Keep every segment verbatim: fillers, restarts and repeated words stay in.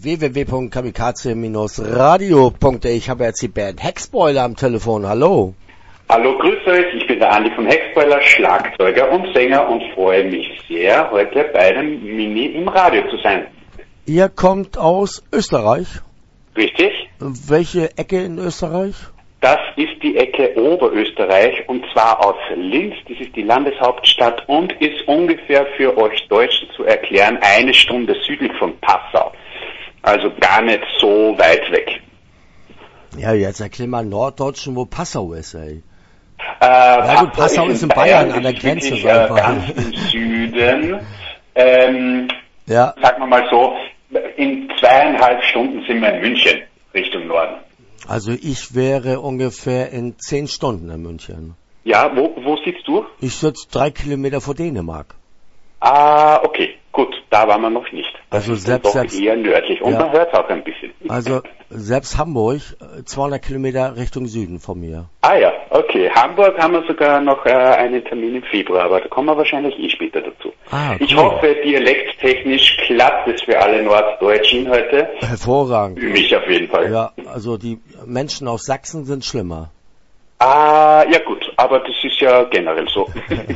w w w punkt kamikaze radio punkt de. Ich habe jetzt die Band Hexboiler am Telefon. Hallo. Hallo, grüß euch. Ich bin der Andi von Hexboiler, Schlagzeuger und Sänger und freue mich sehr, heute bei dem Mini im Radio zu sein. Ihr kommt aus Österreich? Richtig. Welche Ecke in Österreich? Das ist die Ecke Oberösterreich und zwar aus Linz. Das ist die Landeshauptstadt und ist ungefähr für euch Deutschen zu erklären eine Stunde südlich von Passau. Also gar nicht so weit weg. Ja, jetzt erklär mal Norddeutschen, wo Passau ist, ey. Äh, ja gut, Passau ist in Bayern, Bayern an der Grenze. Wirklich, äh, ganz im Süden. Ähm, ja. Sagen wir mal so, in zweieinhalb Stunden sind wir in München, Richtung Norden. Also ich wäre ungefähr in zehn Stunden in München. Ja, wo, wo sitzt du? Ich sitze drei Kilometer vor Dänemark. Ah, okay, gut, da waren wir noch nicht. Das also ist selbst, doch selbst eher nördlich und ja. man hört es auch ein bisschen. Also selbst Hamburg, zweihundert Kilometer Richtung Süden von mir. Ah ja, okay. Hamburg haben wir sogar noch äh, einen Termin im Februar, aber da kommen wir wahrscheinlich eh später dazu. Ah, cool. Ich hoffe, dialekttechnisch klappt es für alle Norddeutschen heute. Hervorragend. Für mich auf jeden Fall. Ja, also die Menschen aus Sachsen sind schlimmer. Ah, ja gut, aber das ist ja generell so.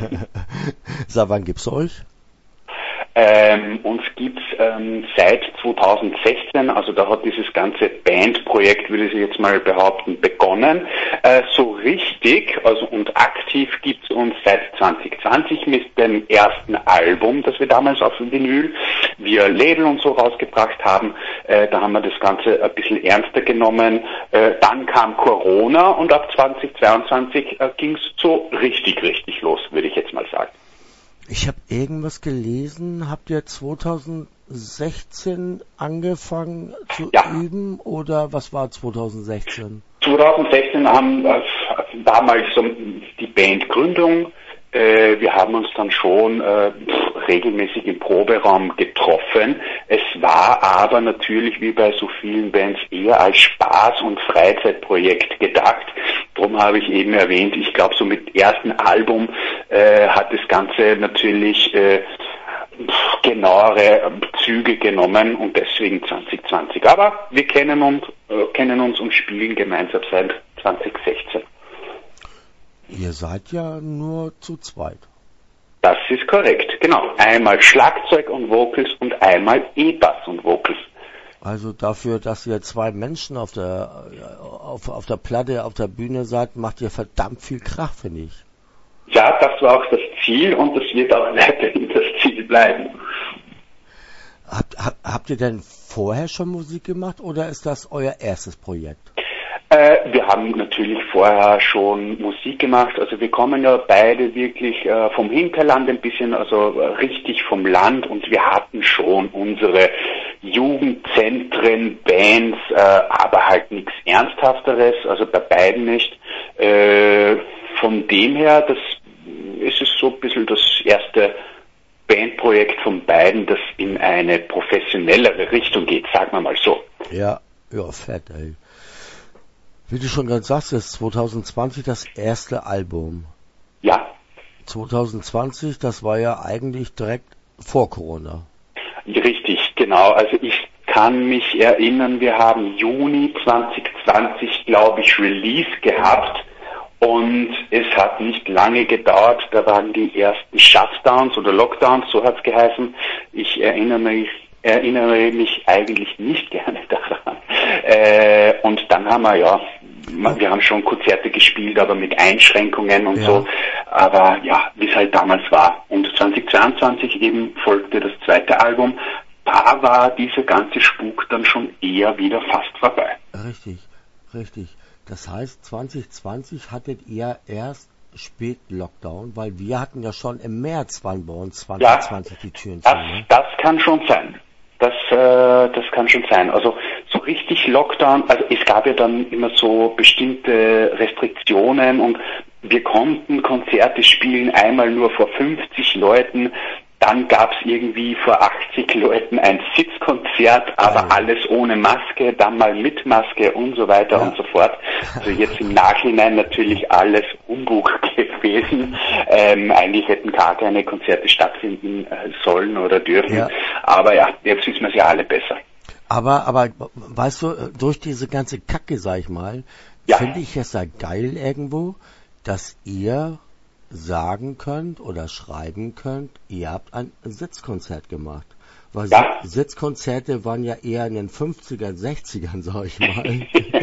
Seit wann gibt's euch? Ähm, uns gibt's ähm, seit zweitausendsechzehn, also da hat dieses ganze Bandprojekt, würde ich jetzt mal behaupten, begonnen. Äh, so richtig, also und aktiv gibt's uns seit zwanzig zwanzig mit dem ersten Album, das wir damals auf Vinyl via Label und so rausgebracht haben. Äh, da haben wir das Ganze ein bisschen ernster genommen. Äh, dann kam Corona und ab zweitausendzweiundzwanzig äh, ging's so richtig, richtig los, würde ich jetzt mal sagen. Ich habe irgendwas gelesen. Habt ihr zweitausendsechzehn angefangen zu ja. üben oder was war zweitausendsechzehn? zweitausendsechzehn haben äh, damals so die Bandgründung. Äh, wir haben uns dann schon äh, regelmäßig im Proberaum getroffen. Es war aber natürlich wie bei so vielen Bands eher als Spaß- und Freizeitprojekt gedacht. Darum habe ich eben erwähnt, ich glaube so mit ersten Album äh, hat das Ganze natürlich äh, genauere Züge genommen und deswegen zwanzig zwanzig. Aber wir kennen uns, äh, kennen uns und spielen gemeinsam seit zwanzig sechzehn. Ihr seid ja nur zu zweit. Das ist korrekt, genau. Einmal Schlagzeug und Vocals und einmal E-Bass und Vocals. Also dafür, dass ihr zwei Menschen auf der auf, auf der Platte, auf der Bühne seid, macht ihr verdammt viel Krach, finde ich. Ja, das war auch das Ziel und das wird auch weiterhin das Ziel bleiben. Habt, hab, habt ihr denn vorher schon Musik gemacht oder ist das euer erstes Projekt? Äh, wir haben natürlich vorher schon Musik gemacht, also wir kommen ja beide wirklich äh, vom Hinterland ein bisschen, also äh, richtig vom Land und wir hatten schon unsere Jugendzentren, Bands, äh, aber halt nichts Ernsthafteres, also bei beiden nicht. Äh, von dem her, das ist es so ein bisschen das erste Bandprojekt von beiden, das in eine professionellere Richtung geht, sagen wir mal so. Ja, ja, fett, ey. Wie du schon gerade sagst, ist zwanzig zwanzig das erste Album. Ja. zwanzig zwanzig, das war ja eigentlich direkt vor Corona. Richtig, genau. Also ich kann mich erinnern, wir haben Juni zwanzig zwanzig, glaube ich, Release gehabt und es hat nicht lange gedauert, da waren die ersten Shutdowns oder Lockdowns, so hat's geheißen. Ich erinnere mich, erinnere mich eigentlich nicht gerne daran. Äh, und dann haben wir ja, wir haben schon Konzerte gespielt, aber mit Einschränkungen und ja. so. Aber ja, wie es halt damals war. Und zwanzig zweiundzwanzig eben folgte das zweite Album. Da war dieser ganze Spuk dann schon eher wieder fast vorbei. Richtig, richtig. Das heißt, zwanzig zwanzig hattet ihr erst spät Lockdown, weil wir hatten ja schon im März waren bei uns zwanzig zwanzig ja, die Türen zu. Das, ne? das kann schon sein. Das, äh, das kann schon sein. Also so richtig Lockdown, also es gab ja dann immer so bestimmte Restriktionen und wir konnten Konzerte spielen, einmal nur vor fünfzig Leuten, dann gab's irgendwie vor achtzig Leuten ein Sitzkonzert, aber ja. alles ohne Maske, dann mal mit Maske und so weiter ja. und so fort. Also jetzt im Nachhinein natürlich alles Humbug gewesen. Ähm, eigentlich hätten gar keine Konzerte stattfinden sollen oder dürfen. Ja. Aber ja, jetzt wissen wir es ja alle besser. Aber, aber, weißt du, durch diese ganze Kacke, sag ich mal, ja. finde ich es ja geil irgendwo, dass ihr sagen könnt oder schreiben könnt, ihr habt ein Sitzkonzert gemacht. Weil ja. Sitzkonzerte waren ja eher in den fünfzigern, sechzigern, sag ich mal.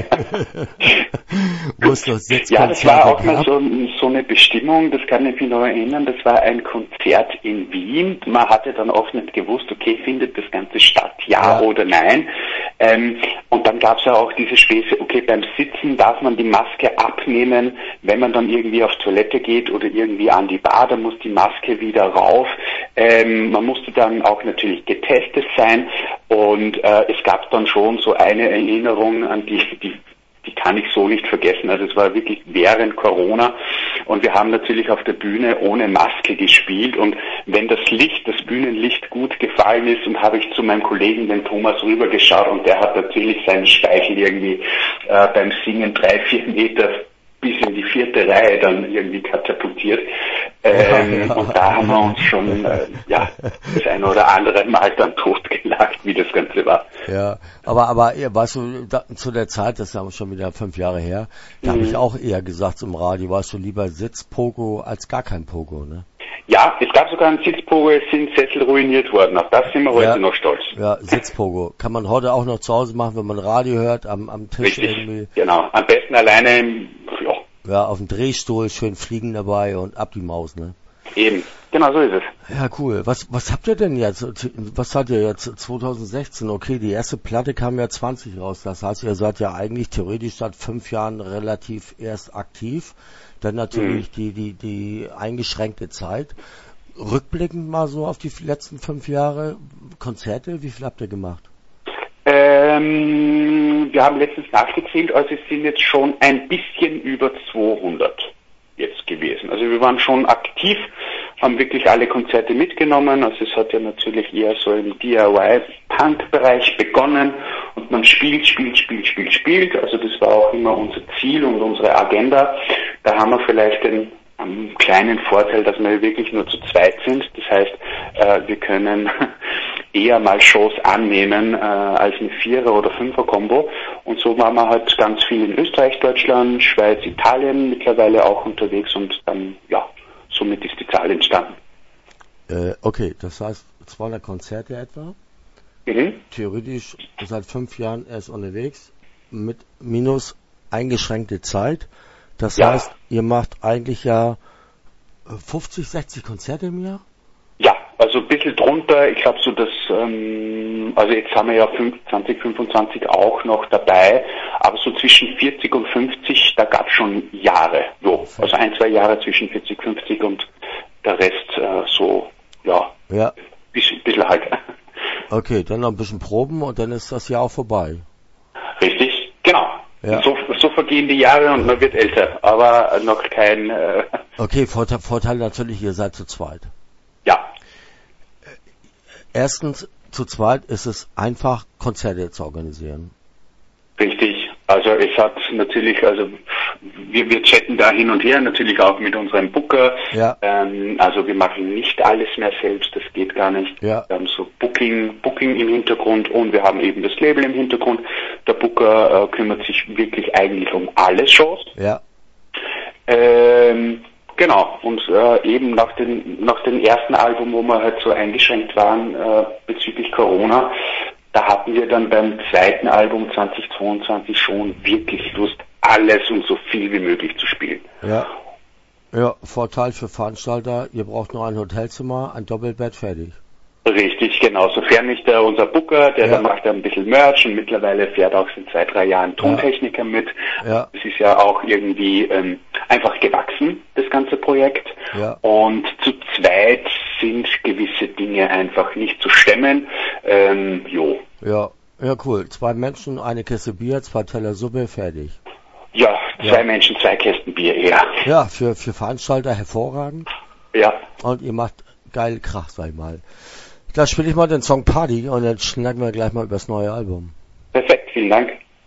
Wo es noch Sitzkonzerte Ja, das war auch gab. mal so, so eine Bestimmung, das kann ich mich noch erinnern, das war ein Konzert in Wien. Man hatte dann oft nicht gewusst, okay, findet das Ganze statt, ja, ja. oder nein. Ähm, und dann gab es ja auch diese Späße, okay, beim Sitzen darf man die Maske abnehmen, wenn man dann irgendwie auf Toilette geht oder irgendwie an die Bar, dann muss die Maske wieder rauf. Ähm, man musste dann auch natürlich getestet sein und äh, es gab dann schon so eine Erinnerung an die, die die kann ich so nicht vergessen. Also es war wirklich während Corona und wir haben natürlich auf der Bühne ohne Maske gespielt und wenn das Licht, das Bühnenlicht gut gefallen ist und habe ich zu meinem Kollegen, den Thomas, rübergeschaut und der hat natürlich seinen Speichel irgendwie äh, beim Singen drei, vier Meter bis in die vierte Reihe dann irgendwie katapultiert. Ähm, ja, ja. Und da haben wir uns schon äh, ja, das eine oder andere Mal dann totgelacht, wie das Ganze war. Ja, aber aber weißt du, da, zu der Zeit, das ist ja schon wieder fünf Jahre her, da mhm. habe ich auch eher gesagt im Radio, weißt du, lieber Sitzpogo als gar kein Pogo, ne? Ja, es gab sogar ein Sitzpogo, es sind Sessel ruiniert worden, auf das sind wir heute ja, noch stolz. Ja, Sitzpogo. Kann man heute auch noch zu Hause machen, wenn man Radio hört, am, am Tisch Richtig, irgendwie. Genau, am besten alleine im, ja. Ja, auf dem Drehstuhl, schön Fliegen dabei und ab die Maus, ne? Eben, genau so ist es. Ja, cool. Was was habt ihr denn jetzt? Was seid ihr jetzt? zwanzig sechzehn, okay, die erste Platte kam ja zwanzig raus. Das heißt, ihr seid ja eigentlich theoretisch seit fünf Jahren relativ erst aktiv. Dann natürlich mhm. die, die, die eingeschränkte Zeit. Rückblickend mal so auf die letzten fünf Jahre, Konzerte, wie viel habt ihr gemacht? Ähm, wir haben letztens nachgezählt, also es sind jetzt schon ein bisschen über zweihundert jetzt gewesen. Also wir waren schon aktiv, haben wirklich alle Konzerte mitgenommen. Also es hat ja natürlich eher so im D I Y-Punk-Bereich begonnen und man spielt, spielt, spielt, spielt, spielt. Also das war auch immer unser Ziel und unsere Agenda. Da haben wir vielleicht den einen kleinen Vorteil, dass wir wirklich nur zu zweit sind. Das heißt, äh, wir können eher mal Shows annehmen äh, als eine Vierer- oder Fünfer-Kombo. Und so waren wir halt ganz viel in Österreich, Deutschland, Schweiz, Italien mittlerweile auch unterwegs und dann, ja, somit ist die Zahl entstanden. Äh, okay, das heißt zweihundert Konzerte etwa. Mhm. Theoretisch seit fünf Jahren erst unterwegs, mit minus eingeschränkte Zeit. Das ja. heißt, ihr macht eigentlich ja fünfzig, sechzig Konzerte im Jahr? Ja, also ein bisschen drunter. Ich glaube so, dass, ähm, also jetzt haben wir ja zwanzig fünfundzwanzig auch noch dabei, aber so zwischen vierzig und fünfzig, da gab es schon Jahre. So. Also ein, zwei Jahre zwischen vierzig, fünfzig und der Rest äh, so, ja, ja. Bisschen, bisschen halt. Okay, dann noch ein bisschen proben und dann ist das Jahr auch vorbei. Richtig, genau. Ja. So, so vergehen die Jahre und man wird älter, aber noch kein... Äh okay, Vorteil, Vorteil natürlich, ihr seid zu zweit. Ja. Erstens, zu zweit ist es einfach, Konzerte zu organisieren. Richtig. Also es hat natürlich, also wir, wir chatten da hin und her, natürlich auch mit unserem Booker. Ja. Ähm, also wir machen nicht alles mehr selbst, das geht gar nicht. Ja. Wir haben so Booking, Booking im Hintergrund und wir haben eben das Label im Hintergrund. Der Booker äh, kümmert sich wirklich eigentlich um alle Shows. Ja. Ähm, genau. Und äh, eben nach den nach dem ersten Album, wo wir halt so eingeschränkt waren äh, bezüglich Corona, da hatten wir dann beim zweiten Album zwanzig zweiundzwanzig schon wirklich Lust, alles und so viel wie möglich zu spielen. Ja. Ja, Vorteil für Veranstalter, ihr braucht nur ein Hotelzimmer, ein Doppelbett, fertig. Richtig, genau. Sofern nicht der, unser Booker, der, ja. der macht ein bisschen Merch und mittlerweile fährt auch seit zwei, drei Jahren Tontechniker ja. mit. Ja. Das ist ja auch irgendwie ähm, einfach gewachsen, das ganze Projekt. Ja. Und zu zweit sind gewisse Dinge einfach nicht zu stemmen. Ähm, jo. Ja, ja, cool. Zwei Menschen, eine Kiste Bier, zwei Teller Suppe, fertig. Ja, zwei ja. Menschen, zwei Kästen Bier, eher. Ja, für, für Veranstalter hervorragend. Ja. Und ihr macht geil Krach, sag ich mal. Da spiele ich mal den Song Party und dann schnacken wir gleich mal über das neue Album. Perfekt, vielen Dank.